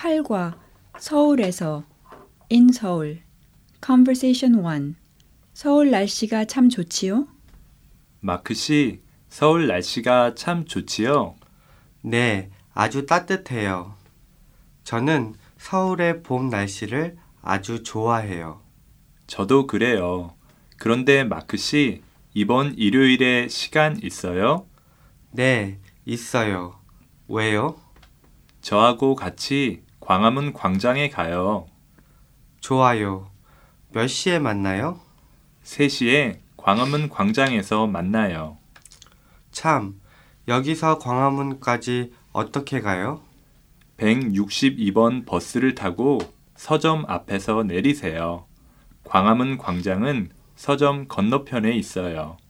8과 서울에서 in 서울 Conversation 1 서울 날씨가 참 좋지요? 마크 씨, 서울 날씨가 참 좋지요? 네, 아주 따뜻해요. 저는 서울의 봄 날씨를 아주 좋아해요. 저도 그래요. 그런데 마크 씨, 이번 일요일에 시간 있어요? 네, 있어요. 왜요? 저하고 같이 광화문 광장에 가요. 좋아요. 몇 시에 만나요? 3시에 광화문 광장에서 만나요. 참, 여기서 광화문까지 어떻게 가요? 162번 버스를 타고 서점 앞에서 내리세요. 광화문 광장은 서점 건너편에 있어요.